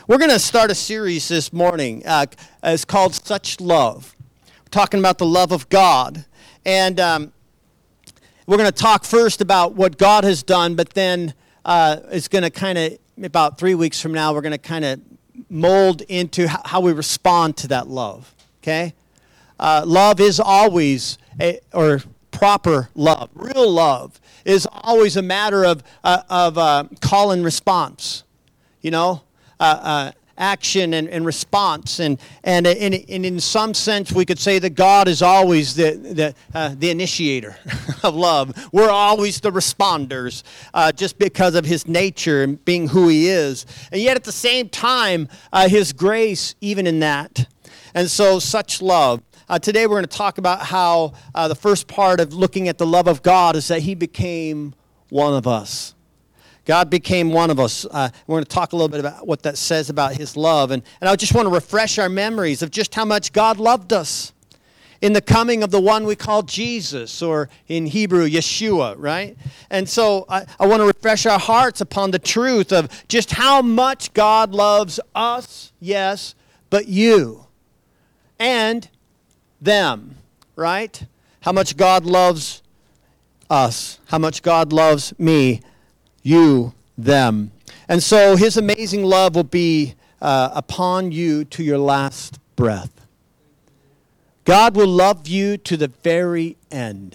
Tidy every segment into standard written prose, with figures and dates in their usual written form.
We're going to start a series this morning. It's called Such Love. We're talking about the love of God. And we're going to talk first about what God has done, but then it's going to kind of, about 3 weeks from now, we're going to kind of mold into how we respond to that love. Okay? Love is always, or proper love, real love, is always a matter of call and response. You know, action and response, and in some sense we could say that God is always the initiator of love. We're always the responders, just because of His nature and being who He is, and yet at the same time, His grace even in that. And so, such love. Today we're going to talk about how the first part of looking at the love of God is that He became one of us. God became one of us. We're going to talk a little bit about what that says about His love. And I just want to refresh our memories of just how much God loved us in the coming of the one we call Jesus, or in Hebrew, Yeshua, right? And so I want to refresh our hearts upon the truth of just how much God loves us, yes, but you and them, right? How much God loves us, how much God loves me, you, them. And so His amazing love will be upon you to your last breath. God will love you to the very end.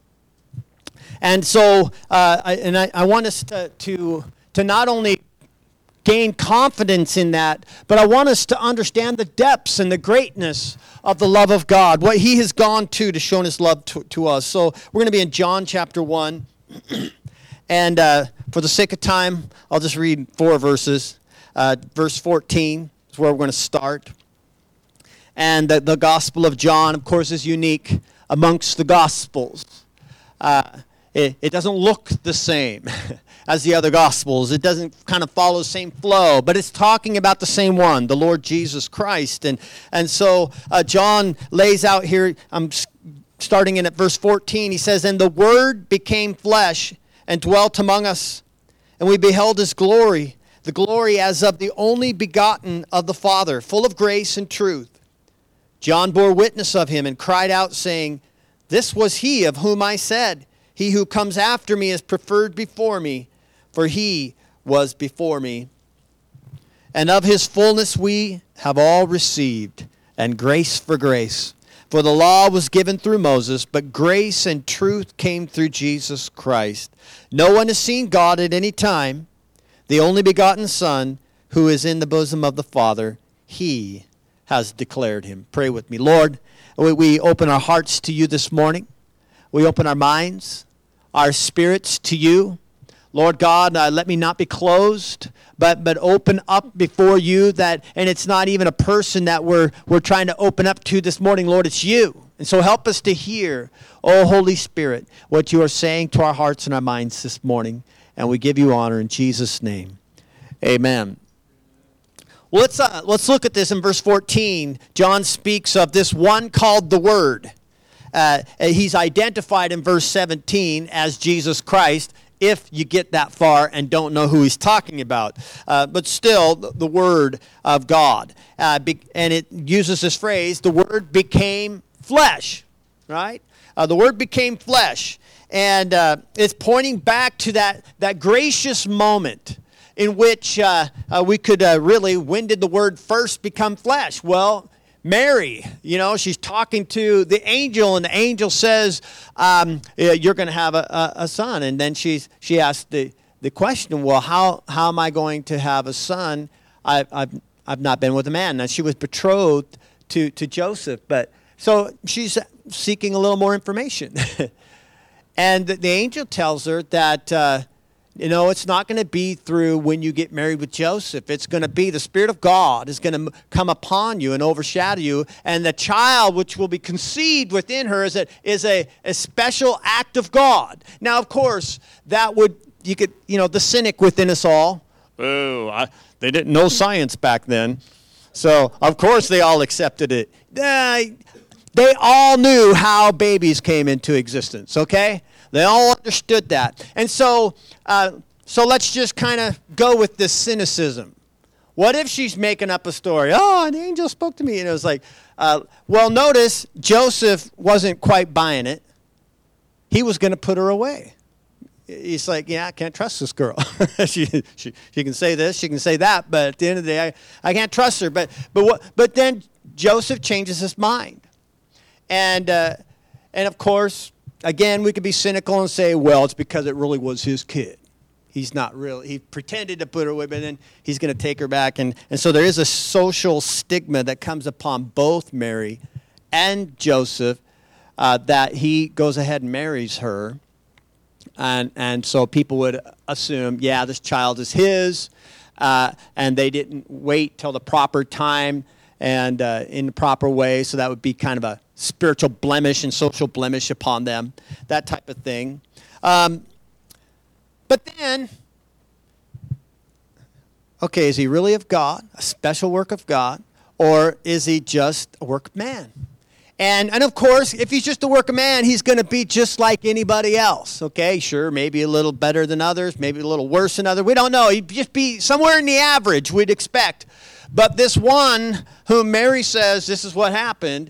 And so I want us to not only gain confidence in that, but I want us to understand the depths and the greatness of the love of God, what He has gone to show His love to us. So we're going to be in John chapter 1. And for the sake of time, I'll just read 4 verses. Verse 14 is where we're going to start. And the Gospel of John, of course, is unique amongst the Gospels. It doesn't look the same as the other Gospels. It doesn't kind of follow the same flow, but it's talking about the same one, the Lord Jesus Christ. And so John lays out here, I'm starting in at verse 14, he says, "And the Word became flesh and dwelt among us, and we beheld His glory, the glory as of the only begotten of the Father, full of grace and truth. John bore witness of Him and cried out, saying, This was He of whom I said, He who comes after me is preferred before me, for He was before me. And of His fullness we have all received, and grace for grace. For the law was given through Moses, but grace and truth came through Jesus Christ. No one has seen God at any time. The only begotten Son, who is in the bosom of the Father, He has declared Him." Pray with me. Lord, we open our hearts to You this morning. We open our minds, our spirits to You. Lord God, let me not be closed, but open up before You, and it's not even a person that we're trying to open up to this morning, Lord, it's You. And so help us to hear, oh Holy Spirit, what You are saying to our hearts and our minds this morning. And we give You honor in Jesus' name. Amen. Well, let's look at this in verse 14. John speaks of this one called the Word. He's identified in verse 17 as Jesus Christ, if you get that far and don't know who he's talking about. But still, the Word of God. And it uses this phrase, the Word became flesh, right? The Word became flesh. And it's pointing back to that gracious moment in which we could really, when did the Word first become flesh? Well, Mary, she's talking to the angel, and the angel says, "You're going to have a son." And then she asked the question, "Well, how am I going to have a son? I've not been with a man." Now, she was betrothed to Joseph, but so she's seeking a little more information. And the angel tells her that it's not going to be through when you get married with Joseph. It's going to be the Spirit of God is going to come upon you and overshadow you. And the child which will be conceived within her is a special act of God. Now, of course, the cynic within us all, they didn't know science back then. So, of course, they all accepted it. They all knew how babies came into existence, okay? They all understood that. And so let's just kind of go with this cynicism. What if she's making up a story? Oh, an angel spoke to me. And it was like, well, notice Joseph wasn't quite buying it. He was going to put her away. He's like, yeah, I can't trust this girl. she can say this, she can say that, but at the end of the day, I can't trust her. But then Joseph changes his mind. And of course, again, we could be cynical and say, well, it's because it really was his kid. He's not really, he pretended to put her away, but then he's going to take her back. And so there is a social stigma that comes upon both Mary and Joseph that he goes ahead and marries her. And so people would assume, yeah, this child is his, and they didn't wait till the proper time and in the proper way, so that would be kind of a spiritual blemish and social blemish upon them, that type of thing. But then, okay, is he really of God, a special work of God, or is he just a work of man? And of course, if he's just a work of man, he's going to be just like anybody else, okay? Sure, maybe a little better than others, maybe a little worse than others. We don't know. He'd just be somewhere in the average, we'd expect. But this one whom Mary says this is what happened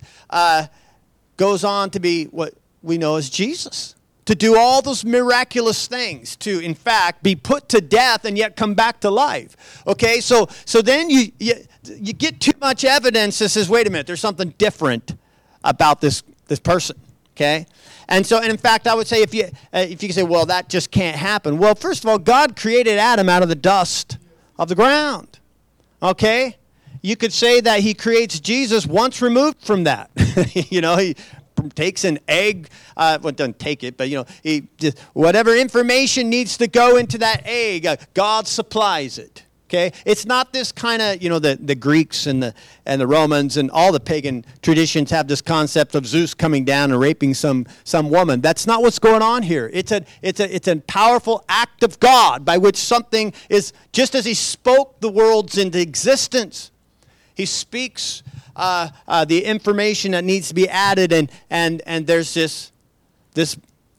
goes on to be what we know as Jesus, to do all those miraculous things, to, in fact, be put to death and yet come back to life, okay? So then you get too much evidence that says, wait a minute, there's something different about this person, okay? And in fact, I would say if you can say, well, that just can't happen. Well, first of all, God created Adam out of the dust of the ground, okay? You could say that he creates Jesus once removed from that. He takes an egg, doesn't take it, but, he just, whatever information needs to go into that egg, God supplies it. Okay, it's not this kind of, the Greeks and the Romans and all the pagan traditions have this concept of Zeus coming down and raping some woman. That's not what's going on here. It's a powerful act of God by which something is, just as he spoke the worlds into existence, he speaks the information that needs to be added, and there's this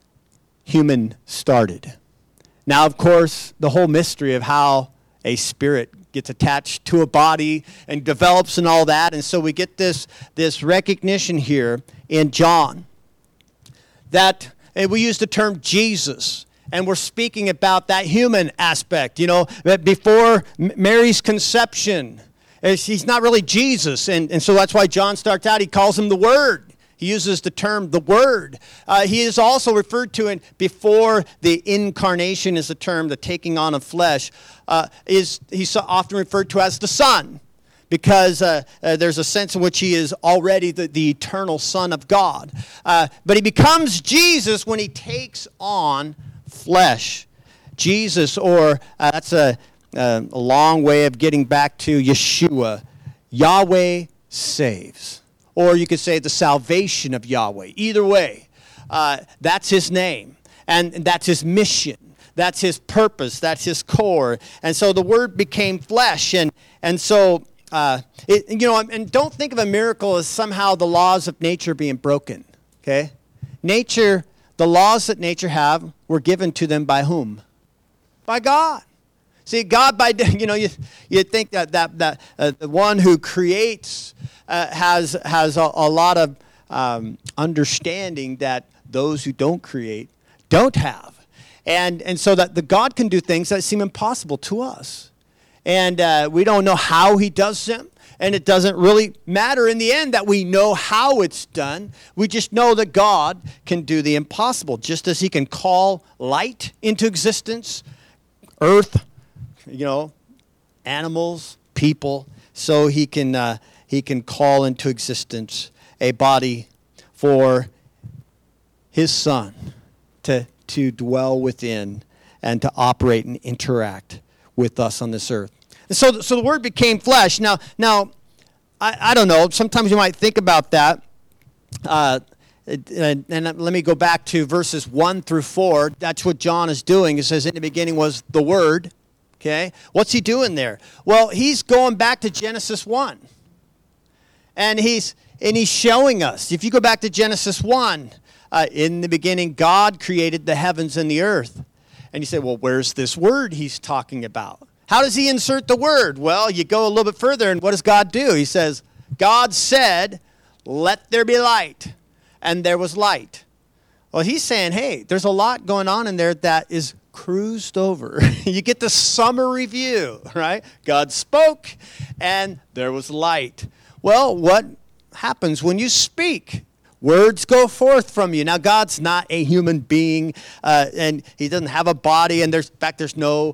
human started. Now, of course, the whole mystery of how a spirit gets attached to a body and develops and all that. And so we get this recognition here in John that we use the term Jesus. And we're speaking about that human aspect, that before Mary's conception, he's not really Jesus. And so that's why John starts out, he calls him the Word. He uses the term the Word. He is also referred to in before the incarnation is the term, the taking on of flesh, he's often referred to as the Son, because there's a sense in which he is already the eternal Son of God. But he becomes Jesus when he takes on flesh. Jesus, or that's a long way of getting back to Yeshua. Yahweh saves. Or you could say the salvation of Yahweh. Either way, that's his name. And that's his mission. That's his purpose. That's his core. And so the Word became flesh. And so, and don't think of a miracle as somehow the laws of nature being broken. Okay? Nature, the laws that nature have were given to them by whom? By God. See, God, you think that the one who creates has a lot of understanding that those who don't create don't have. And so that the God can do things that seem impossible to us. And we don't know how he does them. And it doesn't really matter in the end that we know how it's done. We just know that God can do the impossible. Just as he can call light into existence, earth, animals, people, so he can call into existence a body for his Son to dwell within and to operate and interact with us on this earth. And so the Word became flesh. Now, I don't know. Sometimes you might think about that. And let me go back to verses 1 through 4. That's what John is doing. It says, in the beginning was the Word. Okay? What's he doing there? Well, he's going back to Genesis 1. And he's showing us. If you go back to Genesis 1, in the beginning, God created the heavens and the earth. And you say, well, where's this Word he's talking about? How does he insert the word? Well, you go a little bit further, and what does God do? He says, God said, let there be light, and there was light. Well, he's saying, hey, there's a lot going on in there that is cruised over. You get the summary view, right? God spoke, and there was light. Well, what happens when you speak? Words go forth from you. Now, God's not a human being, and he doesn't have a body, and there's no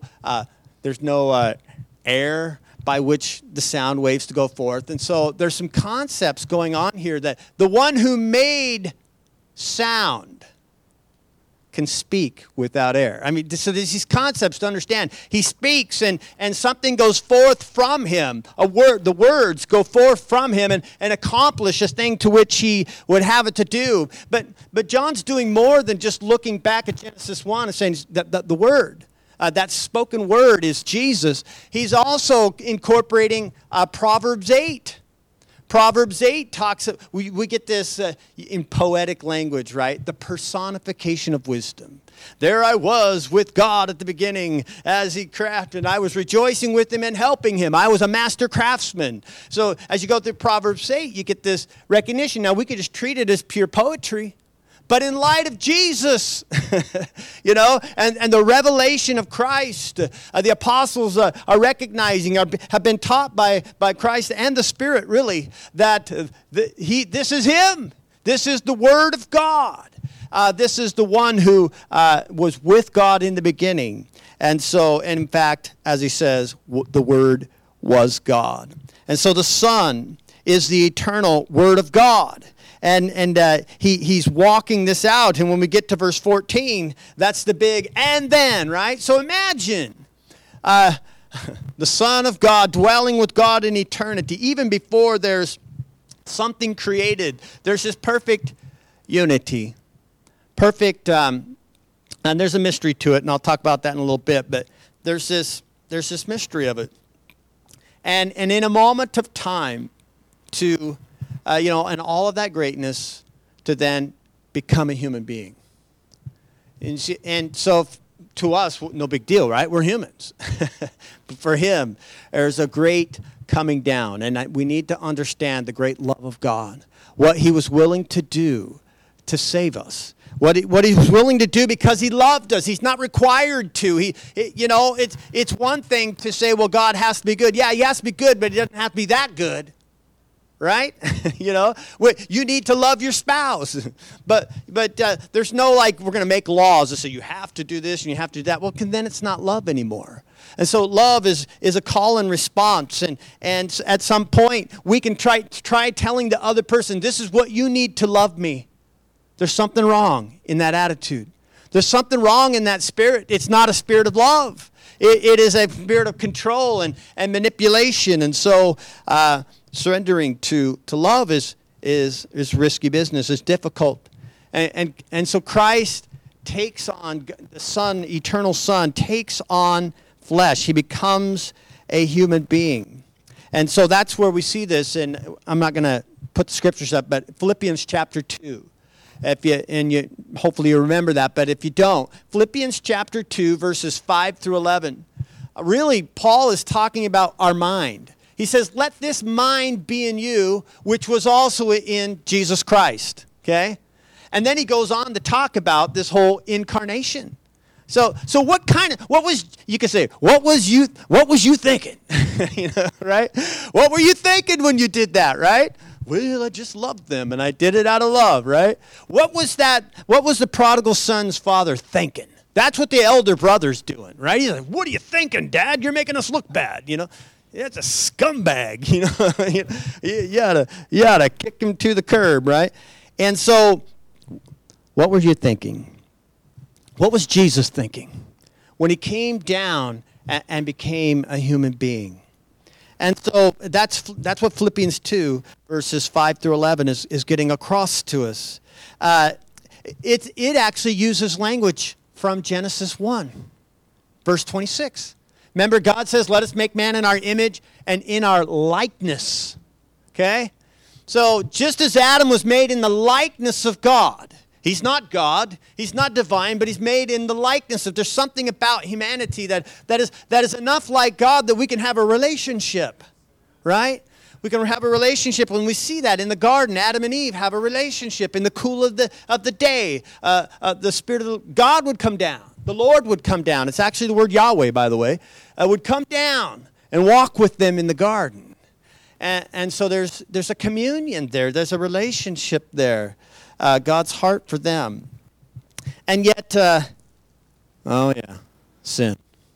air by which the sound waves to go forth. And so there's some concepts going on here that the one who made sound can speak without air. I mean, so there's these concepts to understand. He speaks and something goes forth from him. The words go forth from him and accomplish a thing to which he would have it to do. But John's doing more than just looking back at Genesis 1 and saying that the word, that spoken word is Jesus. He's also incorporating Proverbs 8. Proverbs 8 talks, we get this in poetic language, right? The personification of wisdom. There I was with God at the beginning as he crafted, and I was rejoicing with him and helping him. I was a master craftsman. So as you go through Proverbs 8, you get this recognition. Now we could just treat it as pure poetry. But in light of Jesus, and the revelation of Christ, the apostles are recognizing, have been taught by Christ and the Spirit, really, that this is him. This is the Word of God. This is the one who was with God in the beginning. And so, in fact, as he says, the Word was God. And so the Son is the eternal Word of God. And he's walking this out. And when we get to verse 14, that's the big and then, right? So imagine the Son of God dwelling with God in eternity. Even before there's something created, there's this perfect unity. Perfect, and there's a mystery to it, and I'll talk about that in a little bit. But there's this mystery of it. And in a moment of time to... and all of that greatness to then become a human being. And so to us, no big deal, right? We're humans. But for him, there's a great coming down. And we need to understand the great love of God. What he was willing to do to save us. What he was willing to do because he loved us. He's not required to. It's one thing to say, well, God has to be good. Yeah, he has to be good, but he doesn't have to be that good. Right? You need to love your spouse. But there's no we're going to make laws that say you have to do this and you have to do that. Well, then it's not love anymore. And so love is a call and response. And at some point, we can try telling the other person, this is what you need to love me. There's something wrong in that attitude. There's something wrong in that spirit. It's not a spirit of love. It is a spirit of control and manipulation. And so... surrendering to love is risky business. It's difficult. And so Christ takes on, the Son, eternal Son, takes on flesh. He becomes a human being. And so that's where we see this. And I'm not going to put the scriptures up, but Philippians chapter 2. Hopefully you remember that, but if you don't, Philippians chapter 2, verses 5 through 11. Really, Paul is talking about our mind. He says, let this mind be in you, which was also in Jesus Christ. Okay? And then he goes on to talk about this whole incarnation. So what you could say, what was you thinking? Right? What were you thinking when you did that, right? Well, I just loved them and I did it out of love, right? What was the prodigal son's father thinking? That's what the elder brother's doing, right? He's like, what are you thinking, Dad? You're making us look bad, It's a scumbag, You ought to kick him to the curb, right? And so, what were you thinking? What was Jesus thinking when he came down and became a human being? And so that's what Philippians 2, verses 5 through 11 is getting across to us. It actually uses language from Genesis 1, verse 26. Remember, God says, let us make man in our image and in our likeness. Okay? So just as Adam was made in the likeness of God, He's not God. He's not divine, but he's made in the likeness of. There's something about humanity that is enough like God that we can have a relationship, right? We can have a relationship when we see that in the garden. Adam and Eve have a relationship in the cool of the day. The Spirit of God would come down. The Lord would come down. It's actually the word Yahweh, by the way. Would come down and walk with them in the garden. And so there's a communion there. There's a relationship there. God's heart for them. And yet, sin.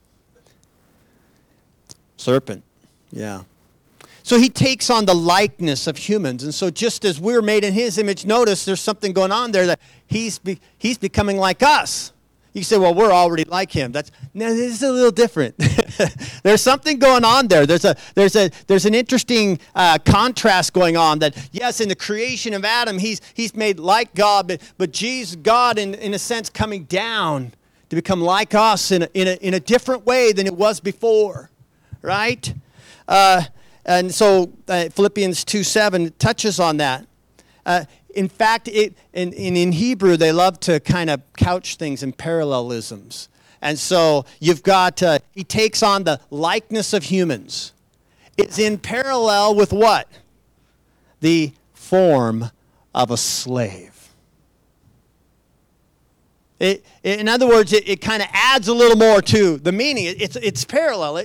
Serpent, yeah. So he takes on the likeness of humans. And so just as we're made in his image, notice there's something going on there that he's becoming like us. You say, well, we're already like him. No, this is a little different. There's something going on there. There's an interesting contrast going on that, yes, in the creation of Adam, he's made like God, but Jesus, God, in a sense, coming down to become like us in a different way than it was before, right? And so Philippians 2:7 touches on that. In fact, in Hebrew, they love to kind of couch things in parallelisms. And so you've got, he takes on the likeness of humans. It's in parallel with what? The form of a slave. In other words, it kind of adds a little more to the meaning. It's parallel.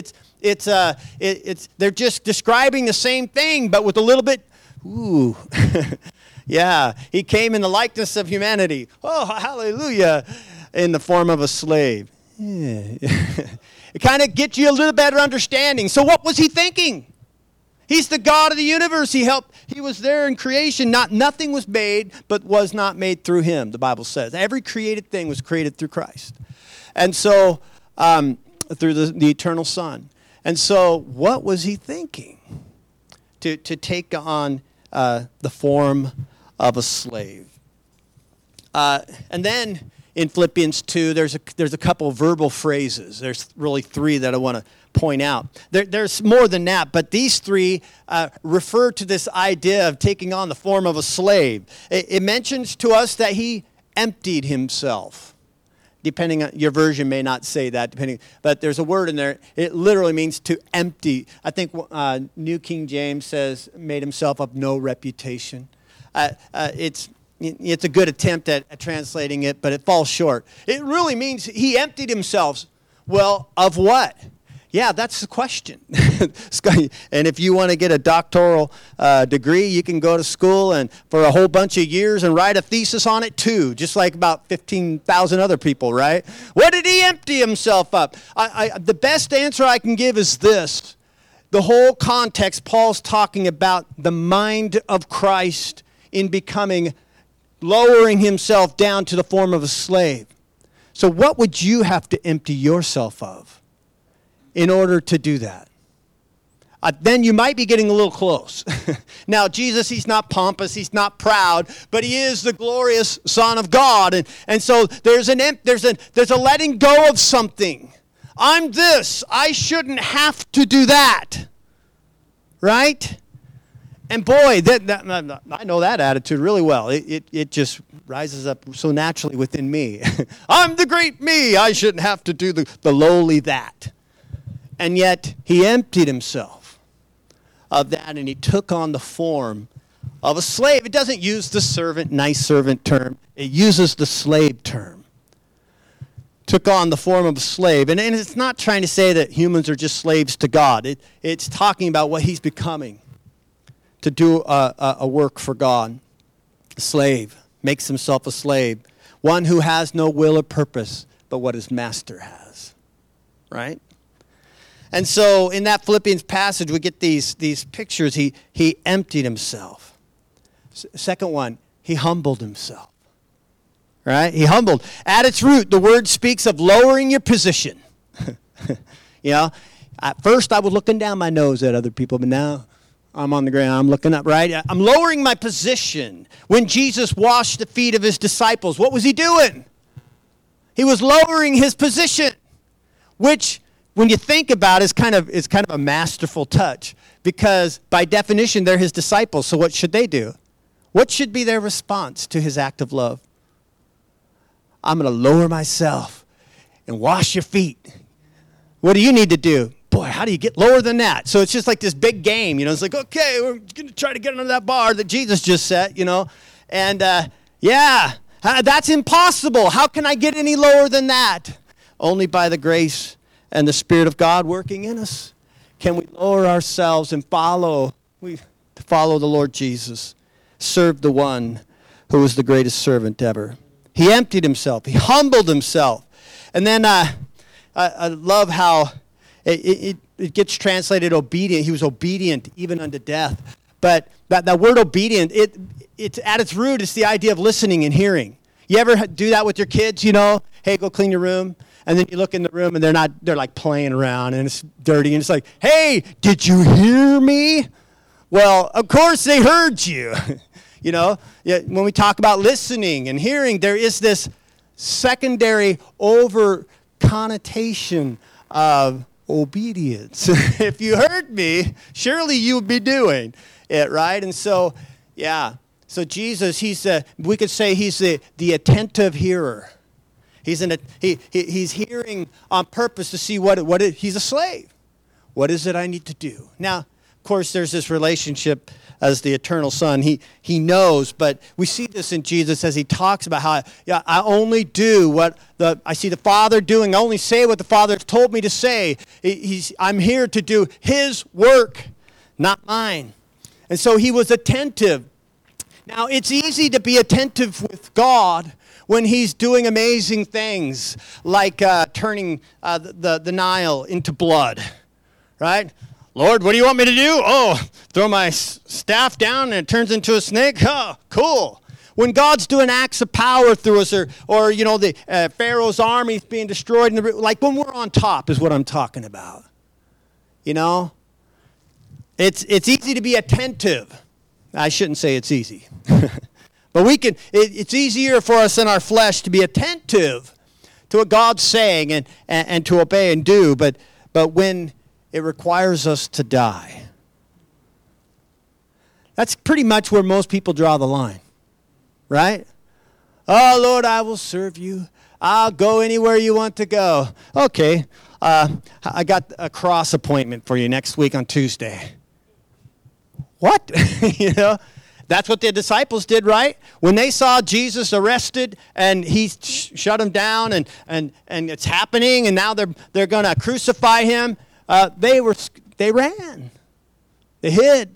They're just describing the same thing, but with a little bit, ooh. Yeah, he came in the likeness of humanity. Oh, hallelujah, in the form of a slave. Yeah. It kind of gets you a little better understanding. So what was he thinking? He's the God of the universe. He was there in creation. Nothing was made, but was not made through him, the Bible says. Every created thing was created through Christ. And so, through the eternal Son. And so, what was he thinking? To take on the form of a slave. And then in Philippians 2, there's a couple of verbal phrases. There's really three that I want to point out. There's more than that, but these three refer to this idea of taking on the form of a slave. It mentions to us that he emptied himself. Depending on your version may not say that, but there's a word in there. It literally means to empty. I think New King James says made himself of no reputation. It's a good attempt at translating it, but it falls short. It really means he emptied himself. Well, of what? Yeah, that's the question. And if you want to get a doctoral degree, you can go to school and for a whole bunch of years and write a thesis on it too, just like about 15,000 other people, right? What did he empty himself of? The best answer I can give is this. The whole context, Paul's talking about the mind of Christ in lowering himself down to the form of a slave. So what would you have to empty yourself of in order to do that? Then you might be getting a little close. Now, Jesus, he's not pompous, he's not proud, but he is the glorious Son of God. And so there's a letting go of something. I'm this. I shouldn't have to do that. Right? And boy, I know that attitude really well. It just rises up so naturally within me. I'm the great me. I shouldn't have to do the lowly that. And yet, he emptied himself of that, and he took on the form of a slave. It doesn't use the nice servant term. It uses the slave term. Took on the form of a slave. And it's not trying to say that humans are just slaves to God. It's talking about what he's becoming. To do a work for God. A slave makes himself a slave. One who has no will or purpose but what his master has. Right? And so in that Philippians passage, we get these pictures. He emptied himself. Second one, he humbled himself. Right? He humbled. At its root, the word speaks of lowering your position. At first I was looking down my nose at other people, but now I'm on the ground. I'm looking up, right? I'm lowering my position. When Jesus washed the feet of his disciples, what was he doing? He was lowering his position, which, when you think about it, is kind of a masterful touch, because by definition, they're his disciples. So what should they do? What should be their response to his act of love? I'm going to lower myself and wash your feet. What do you need to do? Boy, how do you get lower than that? So it's just like this big game, It's like, okay, we're going to try to get under that bar that Jesus just set, And, that's impossible. How can I get any lower than that? Only by the grace and the Spirit of God working in us can we lower ourselves and follow the Lord Jesus. Serve the one who was the greatest servant ever. He emptied himself. He humbled himself. And then I love how it gets translated obedient. He was obedient even unto death. But that word obedient, it's at its root, it's the idea of listening and hearing. You ever do that with your kids, Hey, go clean your room. And then you look in the room and they're like playing around and it's dirty. And it's like, hey, did you hear me? Well, of course they heard you. When we talk about listening and hearing, there is this secondary over connotation of obedience. If you heard me, surely you would be doing it, right? And so, So Jesus, we could say he's the attentive hearer. He's hearing on purpose to see he's a slave. What is it I need to do? Now, of course, there's this relationship as the eternal Son. He knows, but we see this in Jesus as he talks about how I only do what I see the Father doing. I only say what the Father has told me to say. I'm here to do his work, not mine. And so he was attentive. Now, it's easy to be attentive with God when he's doing amazing things like turning the Nile into blood, right? Lord, what do you want me to do? Oh, throw my staff down and it turns into a snake? Oh, cool. When God's doing acts of power through us or the Pharaoh's army is being destroyed, like when we're on top is what I'm talking about. It's easy to be attentive. I shouldn't say it's easy. But it's easier for us in our flesh to be attentive to what God's saying and to obey and do. But when it requires us to die, that's pretty much where most people draw the line, right? Oh, Lord, I will serve you. I'll go anywhere you want to go. Okay, I got a cross appointment for you next week on Tuesday. What? That's what the disciples did, right? When they saw Jesus arrested and he shut him down and it's happening and now they're going to crucify him, they ran. They hid.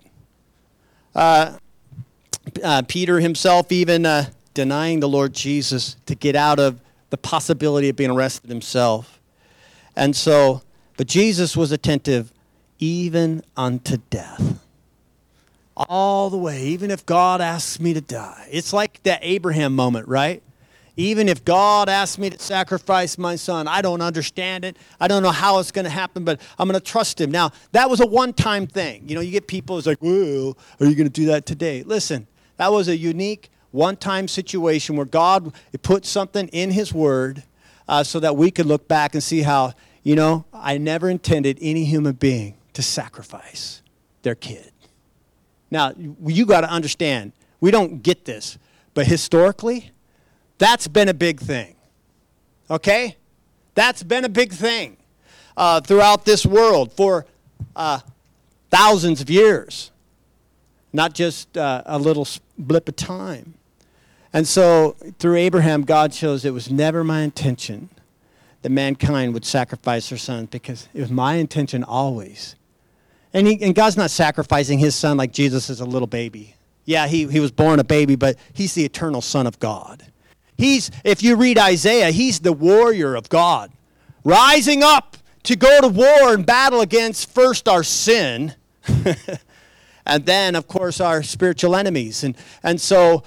Peter himself even denying the Lord Jesus to get out of the possibility of being arrested himself. And so, but Jesus was attentive even unto death. All the way, even if God asks me to die. It's like that Abraham moment, right? Even if God asks me to sacrifice my son, I don't understand it. I don't know how it's going to happen, but I'm going to trust him. Now, that was a one-time thing. You get people who's like, well, are you going to do that today? Listen, that was a unique one-time situation where God put something in his word so that we could look back and see how, I never intended any human being to sacrifice their kid. Now, you got to understand, we don't get this, but historically, that's been a big thing, okay? That's been a big thing throughout this world for thousands of years, not just a little blip of time. And so through Abraham, God shows it was never my intention that mankind would sacrifice their sons because it was my intention always. And God's not sacrificing his son like Jesus is a little baby. Yeah, he was born a baby, but he's the eternal Son of God. If you read Isaiah, he's the warrior of God, rising up to go to war and battle against first our sin, and then, of course, our spiritual enemies. And so,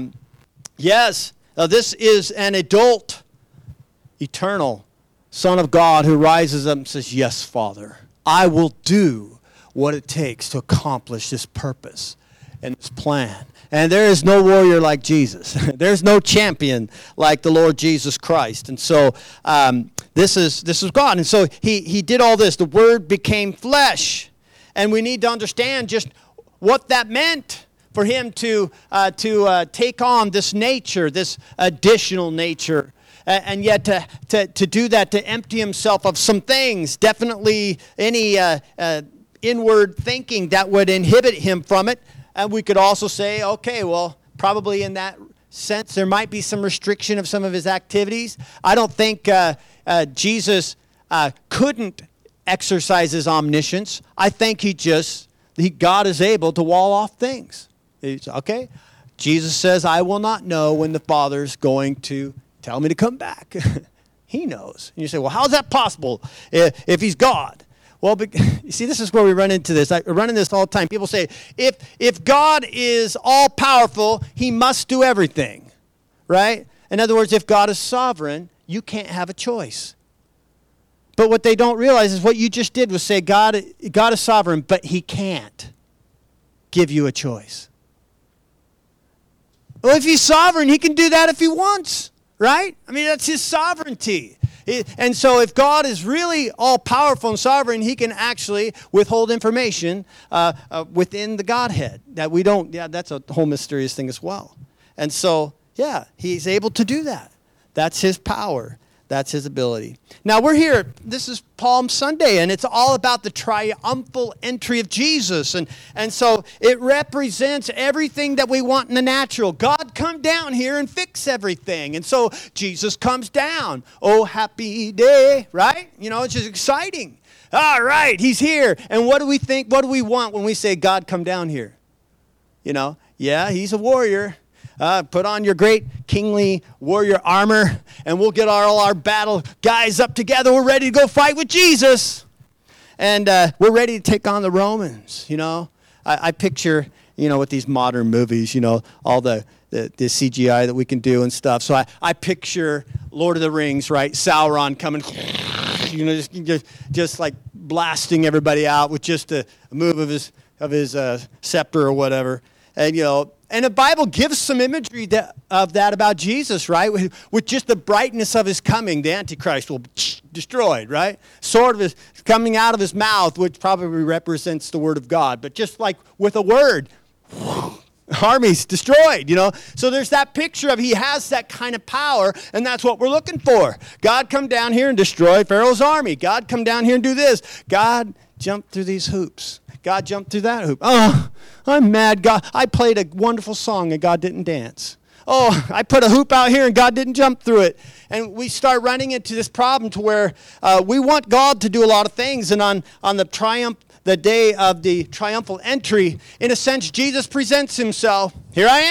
yes, this is an adult, eternal Son of God who rises up and says, yes, Father, I will do what it takes to accomplish this purpose and this plan. And there is no warrior like Jesus. There's no champion like the Lord Jesus Christ. And so this is God. And so he did all this. The Word became flesh. And we need to understand just what that meant for him to take on this nature, this additional nature. And yet to do that, to empty himself of some things, definitely any inward thinking that would inhibit him from it. And we could also say, okay, well, probably in that sense, there might be some restriction of some of his activities. I don't think Jesus couldn't exercise his omniscience. I think God is able to wall off things. Okay? Jesus says, I will not know when the Father's going to tell me to come back. He knows. And you say, well, how is that possible if he's God? Well, you see, this is where we run into this. I run into this all the time. People say, if God is all-powerful, he must do everything, right? In other words, if God is sovereign, you can't have a choice. But what they don't realize is what you just did was say God is sovereign, but he can't give you a choice. Well, if he's sovereign, he can do that if he wants, right? I mean, that's his sovereignty. And so if God is really all-powerful and sovereign, he can actually withhold information within the Godhead that we don't. Yeah, that's a whole mysterious thing as well. And so, yeah, he's able to do that. That's his power. That's his ability. Now, we're here. This is Palm Sunday, and it's all about the triumphal entry of Jesus. And so it represents everything that we want in the natural. God, come down here and fix everything. And so Jesus comes down. Oh, happy day, right? You know, it's just exciting. All right, he's here. And what do we think? What do we want when we say, God, come down here? You know, yeah, he's a warrior. Put on your great kingly warrior armor, and we'll get all our battle guys up together. We're ready to go fight with Jesus. And we're ready to take on the Romans, you know. I picture, you know, with these modern movies, you know, all the CGI that we can do and stuff. So I picture Lord of the Rings, right? Sauron coming, you know, just like blasting everybody out with just a move of his scepter or whatever. And, you know, and the Bible gives some imagery of that about Jesus, right? With just the brightness of his coming, the Antichrist will be destroyed, right? Sword is coming out of his mouth, which probably represents the word of God. But just like with a word, armies destroyed, you know? So there's that picture of he has that kind of power, and that's what we're looking for. God, come down here and destroy Pharaoh's army. God, come down here and do this. God, jump through these hoops. God jumped through that hoop. Oh, I'm mad. God, I played a wonderful song and God didn't dance. Oh, I put a hoop out here and God didn't jump through it. And we start running into this problem to where we want God to do a lot of things. And on the day of the triumphal entry, in a sense, Jesus presents himself. Here I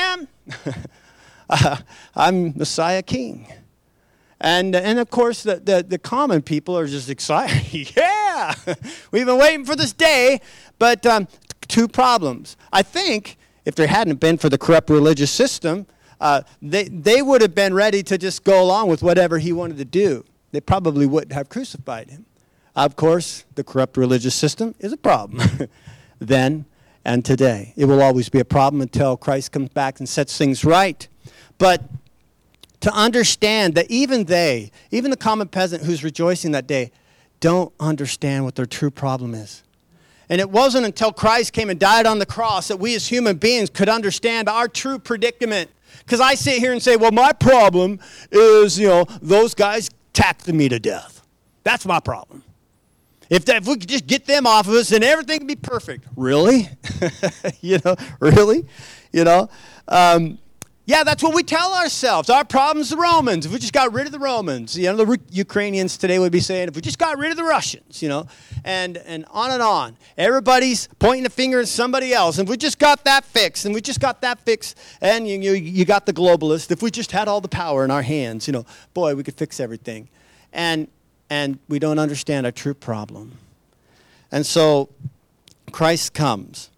am. I'm Messiah King. And of course, the common people are just excited. Yeah, we've been waiting for this day. But two problems. I think if there hadn't been for the corrupt religious system, they would have been ready to just go along with whatever he wanted to do. They probably wouldn't have crucified him. Of course, the corrupt religious system is a problem then and today. It will always be a problem until Christ comes back and sets things right. But to understand that even the common peasant who's rejoicing that day, don't understand what their true problem is. And it wasn't until Christ came and died on the cross that we as human beings could understand our true predicament. Because I sit here and say, well, my problem is, you know, those guys tacked me to death. That's my problem. If we could just get them off of us, then everything would be perfect. Really? You know, really? You know? Yeah, that's what we tell ourselves. Our problem's the Romans. If we just got rid of the Romans. You know, the Ukrainians today would be saying, if we just got rid of the Russians, you know, and on and on. Everybody's pointing the finger at somebody else. And if we just got that fixed, and we just got that fixed, and you got the globalist. If we just had all the power in our hands, you know, boy, we could fix everything. And we don't understand our true problem. And so Christ comes.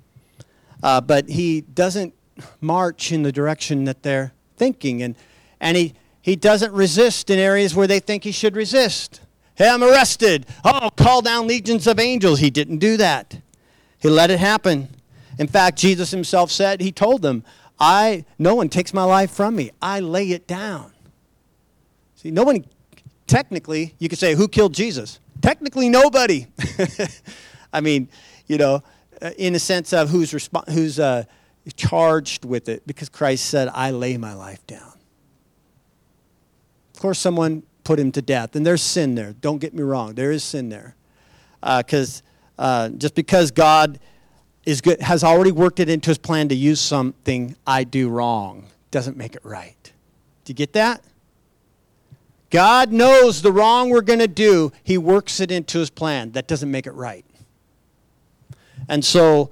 But he doesn't march in the direction that they're thinking. And he doesn't resist in areas where they think he should resist. Hey, I'm arrested. Oh, call down legions of angels. He didn't do that. He let it happen. In fact, Jesus himself said, he told them, no one takes my life from me. I lay it down. See, no one, technically, you could say, who killed Jesus? Technically, nobody. I mean, you know, in a sense of who's charged with it, because Christ said, I lay my life down. Of course, someone put him to death, and there's sin there. Don't get me wrong. There is sin there. Just because God is good, has already worked it into his plan to use something I do wrong, doesn't make it right. Do you get that? God knows the wrong we're going to do. He works it into his plan. That doesn't make it right. And so,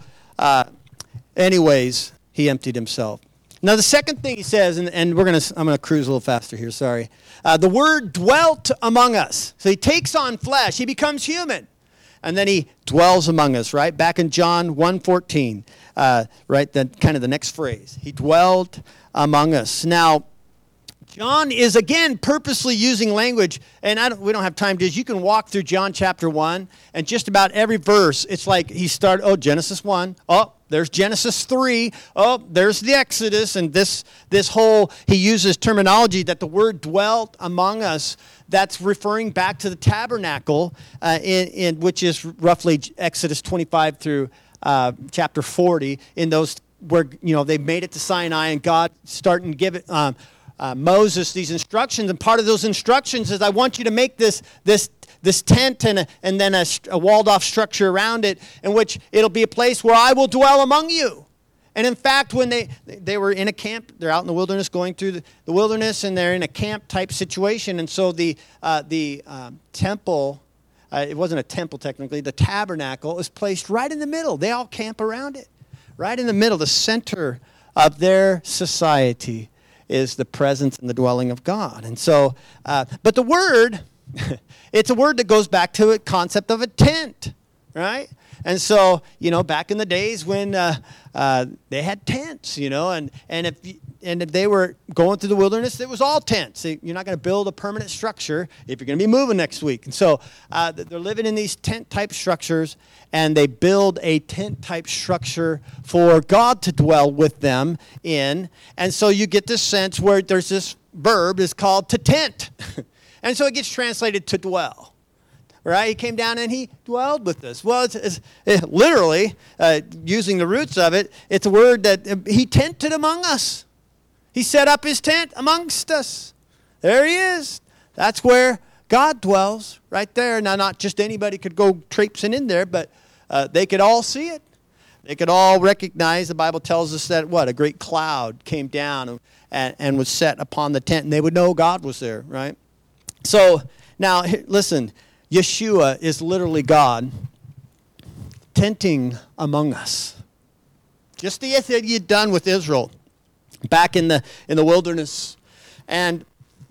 anyways, he emptied himself. Now, the second thing he says, and I'm going to cruise a little faster here, sorry. The Word dwelt among us. So he takes on flesh. He becomes human. And then he dwells among us, right? Back in John 1:14, right? Kind of the next phrase. He dwelled among us. Now, John is, again, purposely using language, and we don't have time to. You can walk through John chapter 1, and just about every verse, it's like he started, Genesis 1. There's Genesis 3. There's the Exodus, and this whole, he uses terminology that the word dwelt among us. That's referring back to the tabernacle, in which is roughly Exodus 25 through chapter 40, in those where, they made it to Sinai, and God starting to give it, Moses these instructions, and part of those instructions is I want you to make this tent and then a walled off structure around it, in which it'll be a place where I will dwell among you. And in fact, when they were in a camp, they're out in the wilderness, going through the wilderness, and they're in a camp type situation. And so the temple, it wasn't a temple technically, the tabernacle is placed right in the middle. They all camp around it, right in the middle. The center of their society is the presence and the dwelling of God. And so, but the word, it's a word that goes back to a concept of a tent, right? And so, back in the days when they had tents, and if they were going through the wilderness, it was all tents. You're not going to build a permanent structure if you're going to be moving next week. And so they're living in these tent-type structures, and they build a tent-type structure for God to dwell with them in. And so you get this sense where there's this verb is called to tent. And so it gets translated to dwell. Right? He came down and he dwelled with us. Well, it's literally, using the roots of it, it's a word that he tented among us. He set up his tent amongst us. There he is. That's where God dwells, right there. Now, not just anybody could go traipsing in there, but they could all see it. They could all recognize, the Bible tells us that, a great cloud came down and was set upon the tent, and they would know God was there, right? So, now, listen, Yeshua is literally God tenting among us. Just as he had done with Israel back in the wilderness. And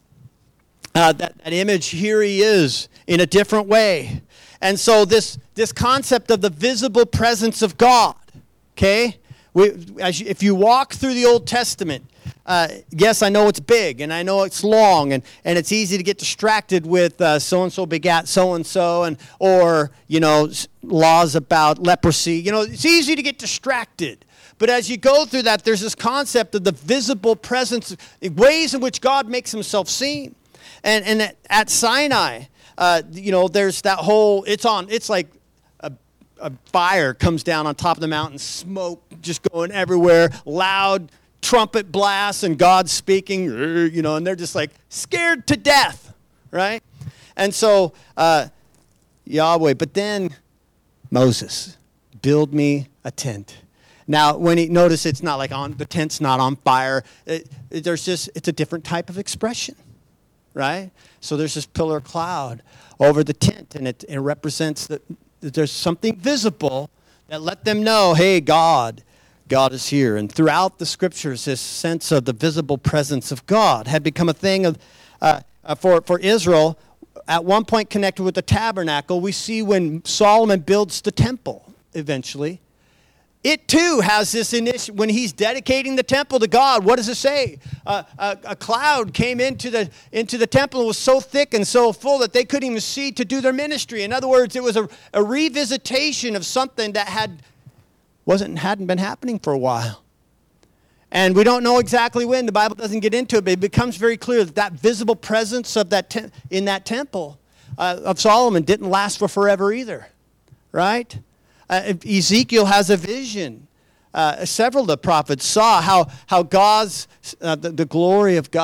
that image, here he is in a different way. And so this concept of the visible presence of God, okay? If you walk through the Old Testament, yes, I know it's big, and I know it's long, and it's easy to get distracted with so-and-so begat so-and-so, or, laws about leprosy. It's easy to get distracted. But as you go through that, there's this concept of the visible presence, ways in which God makes himself seen. And at Sinai, there's that whole, it's like a fire comes down on top of the mountain, smoke just going everywhere, loud trumpet blasts, and God speaking, and they're just like scared to death, right? And so Yahweh, but then Moses, build me a tent. Now, notice it's not like the tent's not on fire. It's a different type of expression, right? So there's this pillar of cloud over the tent, and it represents that there's something visible that let them know, hey, God is here. And throughout the scriptures, this sense of the visible presence of God had become a thing of for Israel. At one point connected with the tabernacle, we see when Solomon builds the temple eventually, it too has this when he's dedicating the temple to God. What does it say? A cloud came into the temple and was so thick and so full that they couldn't even see to do their ministry. In other words, it was a revisitation of something that hadn't been happening for a while. And we don't know exactly when. The Bible doesn't get into it, but it becomes very clear that visible presence of in that temple of Solomon didn't last for forever either, right? Ezekiel has a vision. Several of the prophets saw how God's the glory of God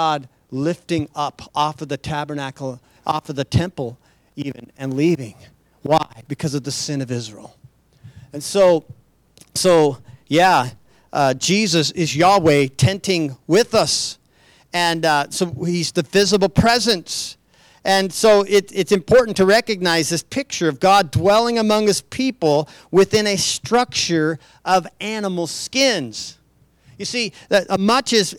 lifting up off of the tabernacle, off of the temple even, and leaving. Why? Because of the sin of Israel. And so Jesus is Yahweh tenting with us. And so he's the visible presence. And so it's important to recognize this picture of God dwelling among his people within a structure of animal skins. You see, that much as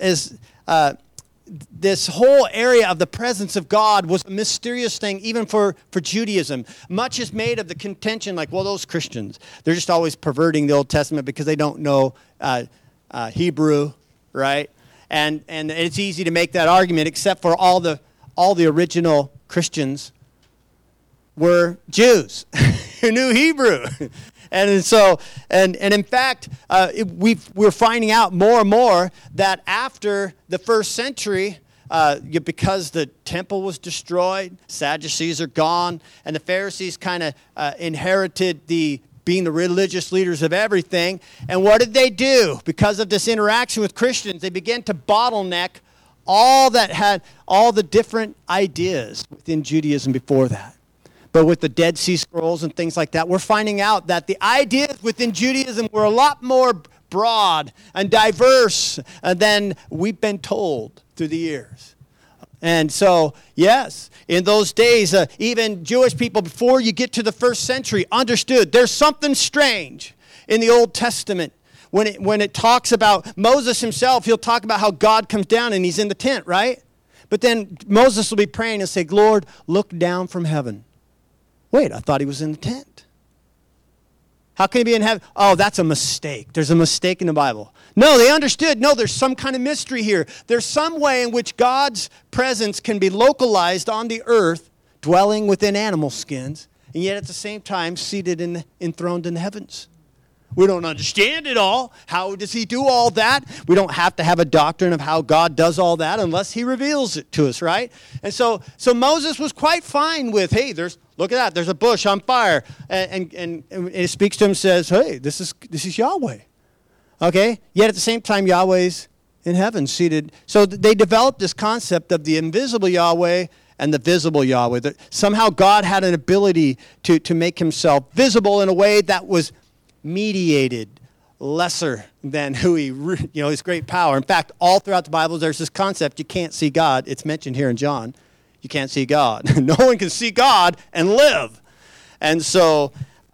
this whole area of the presence of God was a mysterious thing, even for Judaism. Much is made of the contention, like, well, those Christians, they're just always perverting the Old Testament because they don't know Hebrew, right? And it's easy to make that argument, except for all the original Christians were Jews who knew Hebrew. And so, and in fact, we're finding out more and more that after the first century, because the temple was destroyed, Sadducees are gone, and the Pharisees kind of inherited being the religious leaders of everything. And what did they do? Because of this interaction with Christians, they began to bottleneck all that had all the different ideas within Judaism before that. But with the Dead Sea Scrolls and things like that, we're finding out that the ideas within Judaism were a lot more broad and diverse than we've been told through the years. And so, yes, in those days, even Jewish people, before you get to the first century, understood there's something strange in the Old Testament. When it talks about Moses himself, he'll talk about how God comes down and he's in the tent, right? But then Moses will be praying and say, Lord, look down from heaven. Wait, I thought he was in the tent. How can he be in heaven? Oh, that's a mistake. There's a mistake in the Bible. No, they understood. No, there's some kind of mystery here. There's some way in which God's presence can be localized on the earth, dwelling within animal skins, and yet at the same time seated enthroned in the heavens. We don't understand it all. How does he do all that? We don't have to have a doctrine of how God does all that unless he reveals it to us, right? And so Moses was quite fine with, hey, look at that, there's a bush on fire. And it speaks to him and says, hey, this is Yahweh. Okay? Yet at the same time, Yahweh's in heaven seated. So they developed this concept of the invisible Yahweh and the visible Yahweh. That somehow God had an ability to make himself visible in a way that was mediated, lesser than who his great power. In fact, all throughout the Bible, there's this concept, you can't see God. It's mentioned here in John. You can't see God. No one can see God and live. And so,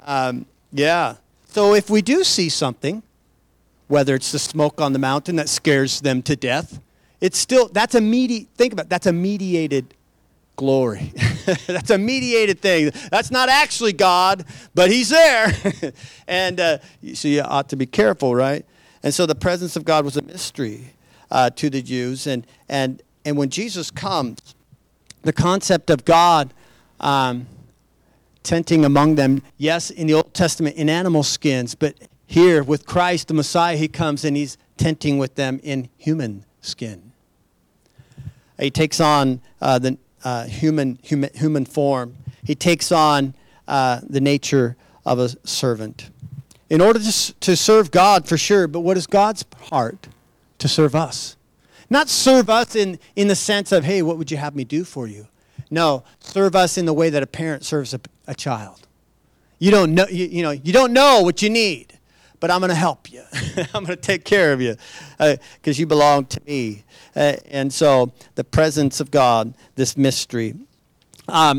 So if we do see something, whether it's the smoke on the mountain that scares them to death, that's a mediated glory. That's a mediated thing. That's not actually God, but he's there. And so you ought to be careful, right? And so the presence of God was a mystery to the Jews. And when Jesus comes, the concept of God tenting among them, yes, in the Old Testament in animal skins, but here with Christ, the Messiah, he comes and he's tenting with them in human skin. He takes on the human form. He takes on the nature of a servant. In order to serve God, for sure, but what is God's heart? To serve us. Not serve us in the sense of, hey, what would you have me do for you? No, serve us in the way that a parent serves a child. You don't know, you don't know what you need, but I'm going to help you. I'm going to take care of you because you belong to me. And so the presence of God, this mystery. The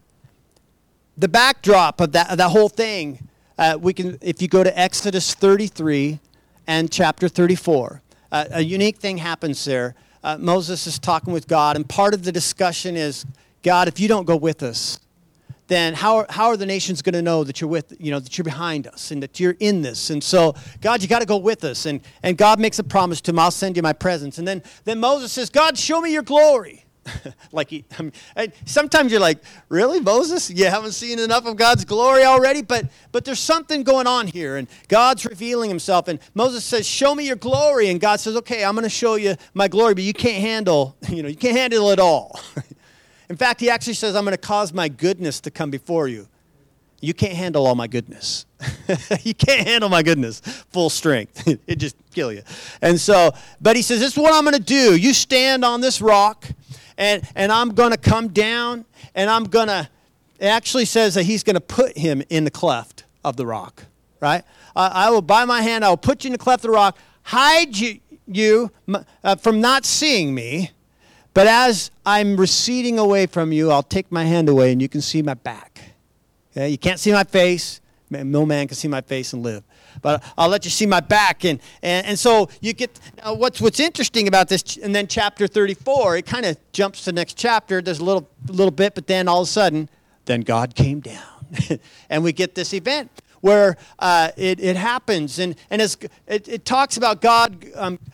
backdrop of that whole thing, if you go to Exodus 33 and chapter 34, a unique thing happens there. Moses is talking with God, and part of the discussion is, God, if you don't go with us, then how are the nations going to know that you're that you're behind us and that you're in this? And so, God, you got to go with us. And God makes a promise to him, I'll send you my presence. And then Moses says, God, show me your glory. Sometimes you're like, really, Moses? You haven't seen enough of God's glory already? But there's something going on here, and God's revealing himself. And Moses says, show me your glory. And God says, okay, I'm going to show you my glory, but you can't handle it all. In fact, he actually says, I'm going to cause my goodness to come before you. you can't handle all my goodness. You can't handle my goodness full strength. It just kill you. And so, but he says, this is what I'm going to do. You stand on this rock, and I'm going to come down, and I'm going to, it actually says that he's going to put him in the cleft of the rock, right? I will, by my hand, I will put you in the cleft of the rock, hide you from not seeing me, but as I'm receding away from you, I'll take my hand away, and you can see my back. Okay? You can't see my face. No man can see my face and live. But I'll let you see my back. And so you get, what's interesting about this, and then chapter 34, it kind of jumps to the next chapter. There's a little bit, but then all of a sudden, then God came down. And we get this event where it happens. And as it talks about God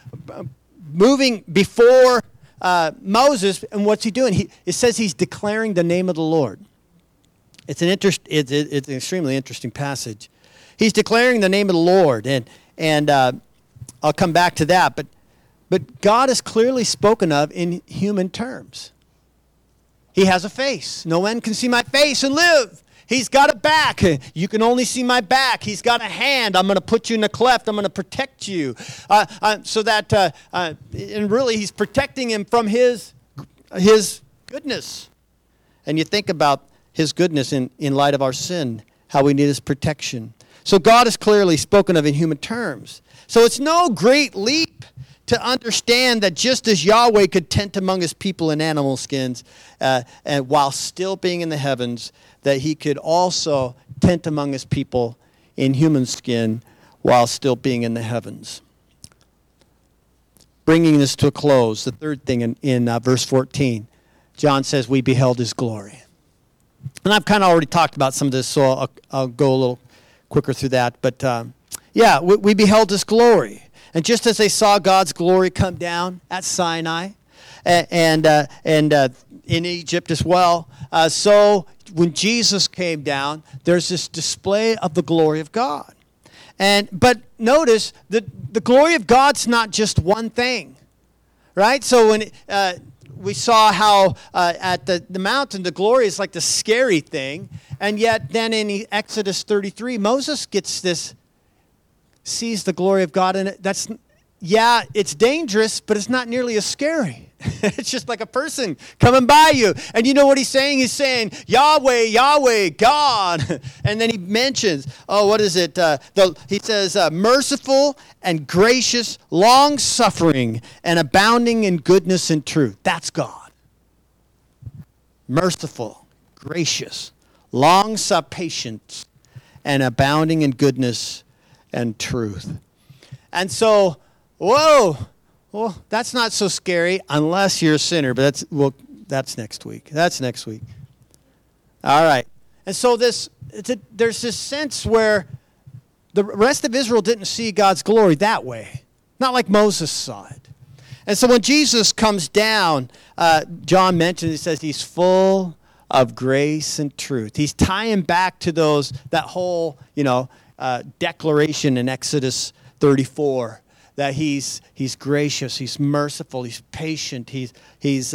moving before Moses, and what's he doing? It says he's declaring the name of the Lord. It's an extremely interesting passage. He's declaring the name of the Lord, and I'll come back to that. But God is clearly spoken of in human terms. He has a face. No one can see my face and live. He's got a back. You can only see my back. He's got a hand. I'm going to put you in the cleft. I'm going to protect you. So that, and really, he's protecting him from his goodness. And you think about his goodness in light of our sin, how we need his protection. So God is clearly spoken of in human terms. So it's no great leap to understand that just as Yahweh could tent among his people in animal skins, and while still being in the heavens, that he could also tent among his people in human skin while still being in the heavens. Bringing this to a close, the third thing in verse 14, John says, we beheld his glory. And I've kind of already talked about some of this, so I'll go a little quicker through that. But we beheld his glory. And just as they saw God's glory come down at Sinai and in Egypt as well, so when Jesus came down, there's this display of the glory of God. But notice that the glory of God's not just one thing, right? So when we saw how at the mountain, the glory is like the scary thing. And yet then in Exodus 33, Moses sees the glory of God. And it's dangerous, but it's not nearly as scary. It's just like a person coming by you. And you know what he's saying? He's saying, Yahweh, Yahweh, God. And then he mentions, what is it? He says, merciful and gracious, long-suffering, and abounding in goodness and truth. That's God. Merciful, gracious, long-patient, and abounding in goodness and truth. And so, whoa. Well, that's not so scary unless you're a sinner, but that's next week. That's next week. All right. And so there's this sense where the rest of Israel didn't see God's glory that way, not like Moses saw it. And so when Jesus comes down, John mentioned, he says he's full of grace and truth. He's tying back to that whole, declaration in Exodus 34. That he's gracious, he's merciful, he's patient, he's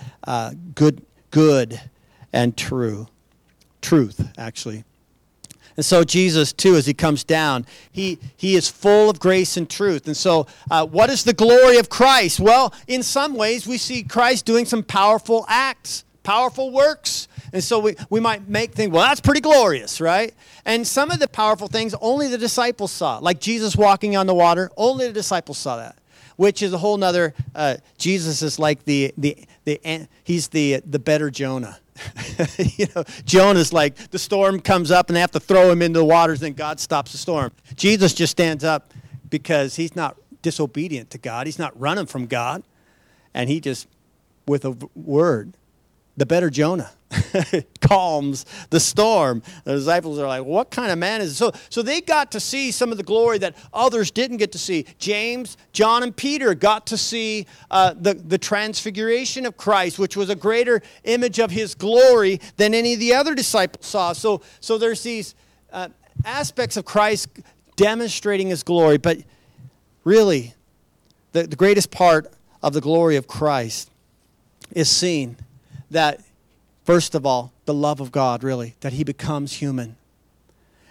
good and true. Truth, actually. And so Jesus, too, as he comes down, he is full of grace and truth. And so what is the glory of Christ? Well, in some ways, we see Christ doing some powerful acts, powerful works. And so we might think, well, that's pretty glorious, right? And some of the powerful things only the disciples saw, like Jesus walking on the water. Only the disciples saw that, which is a whole nother. Jesus is like he's the better Jonah. Jonah's like the storm comes up and they have to throw him into the waters, and God stops the storm. Jesus just stands up because he's not disobedient to God. He's not running from God, and he just, with a word, the better Jonah calms the storm. The disciples are like, what kind of man is this? So they got to see some of the glory that others didn't get to see. James, John, and Peter got to see the transfiguration of Christ, which was a greater image of his glory than any of the other disciples saw. So there's these aspects of Christ demonstrating his glory. But really, the greatest part of the glory of Christ is seen that, first of all, the love of God, really, that he becomes human.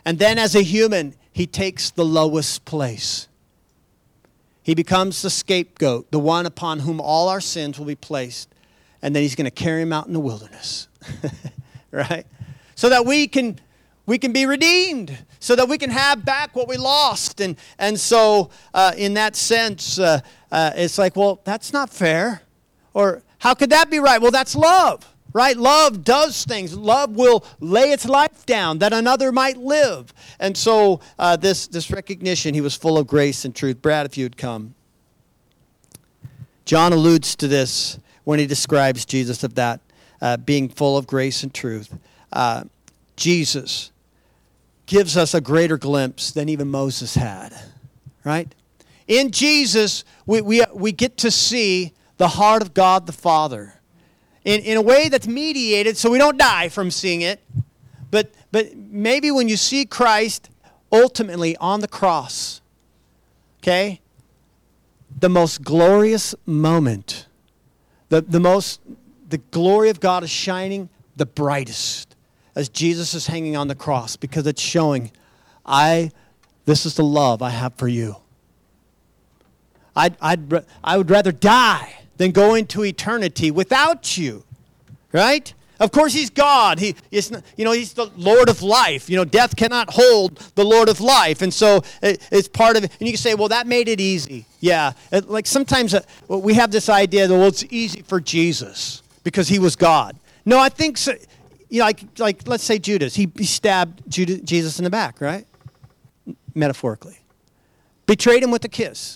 And then as a human, he takes the lowest place. He becomes the scapegoat, the one upon whom all our sins will be placed. And then he's going to carry him out in the wilderness. Right? So that we can be redeemed. So that we can have back what we lost. And so in that sense, it's like, well, that's not fair. Or how could that be right? Well, that's love. Right? Love does things. Love will lay its life down that another might live. And so this recognition, he was full of grace and truth. Brad, if you would come. John alludes to this when he describes Jesus of that, being full of grace and truth. Jesus gives us a greater glimpse than even Moses had. Right? In Jesus, we get to see the heart of God the Father. In a way that's mediated so we don't die from seeing it. But maybe when you see Christ ultimately on the cross, okay, the most glorious moment, the glory of God is shining the brightest as Jesus is hanging on the cross, because it's showing, this is the love I have for you. I would rather die than go into eternity without you, right? Of course, he's God. He's the Lord of life. Death cannot hold the Lord of life, and so it's part of it. And you can say, well, that made it easy. Yeah, like sometimes we have this idea that, well, it's easy for Jesus because he was God. No, I think so. Like let's say Judas. He stabbed Jesus in the back, right? Metaphorically, betrayed him with a kiss.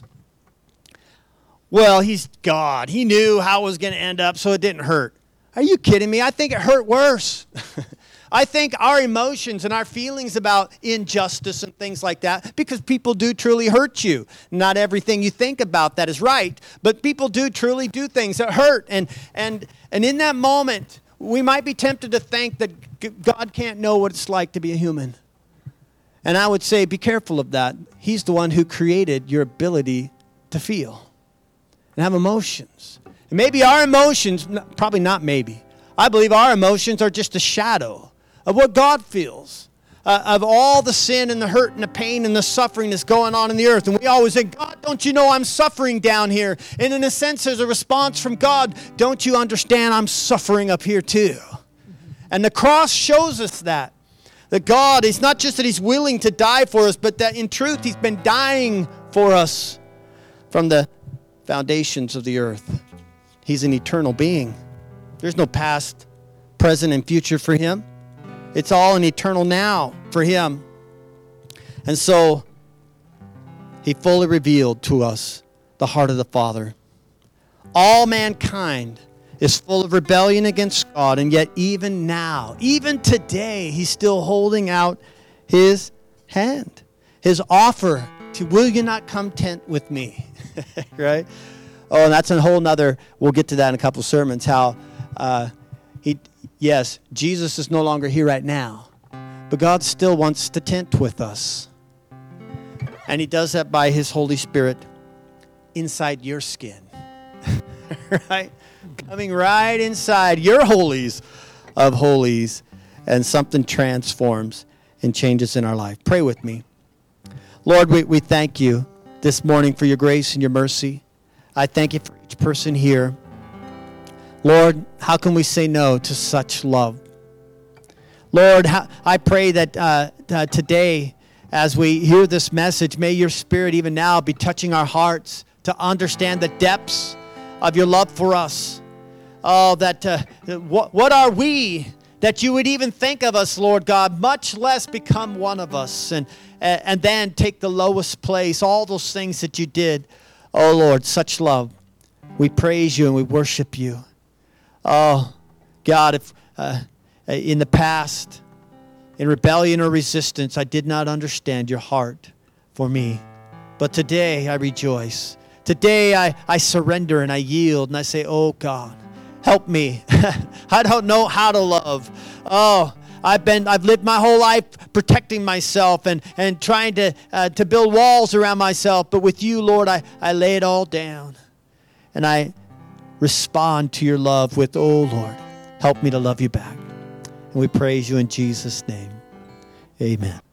Well, he's God. He knew how it was going to end up, so it didn't hurt. Are you kidding me? I think it hurt worse. I think our emotions and our feelings about injustice and things like that, because people do truly hurt you. Not everything you think about that is right, but people do truly do things that hurt. And in that moment, we might be tempted to think that God can't know what it's like to be a human. And I would say, be careful of that. He's the one who created your ability to feel and have emotions. And maybe our emotions, probably not maybe, I believe our emotions are just a shadow of what God feels, of all the sin and the hurt and the pain and the suffering that's going on in the earth. And we always say, God, don't you know I'm suffering down here? And in a sense, there's a response from God, don't you understand I'm suffering up here too? And the cross shows us that God is not just that he's willing to die for us, but that in truth he's been dying for us from the foundations of the earth. He's an eternal being. There's no past, present, and future for him. It's all an eternal now for him. And so he fully revealed to us the heart of the Father. All mankind is full of rebellion against God, and yet even now, even today, he's still holding out his hand, his offer to, will you not come tent with me? Right? Oh, and that's a whole nother, we'll get to that in a couple of sermons, how yes, Jesus is no longer here right now, but God still wants to tent with us. And he does that by his Holy Spirit inside your skin. Right? Coming right inside your holies of holies, and something transforms and changes in our life. Pray with me. Lord, we thank you this morning for your grace and your mercy. I thank you for each person here. Lord, how can we say no to such love? Lord, I pray that today, as we hear this message, may your Spirit even now be touching our hearts to understand the depths of your love for us. Oh, what are we that you would even think of us, Lord God, much less become one of us and then take the lowest place, all those things that you did. Oh, Lord, such love. We praise you and we worship you. Oh, God, if in the past, in rebellion or resistance, I did not understand your heart for me. But today I rejoice. Today I surrender and I yield and I say, oh, God, help me. I don't know how to love. Oh, I've lived my whole life protecting myself and trying to build walls around myself. But with you, Lord, I lay it all down. And I respond to your love with, oh, Lord, help me to love you back. And we praise you in Jesus' name. Amen.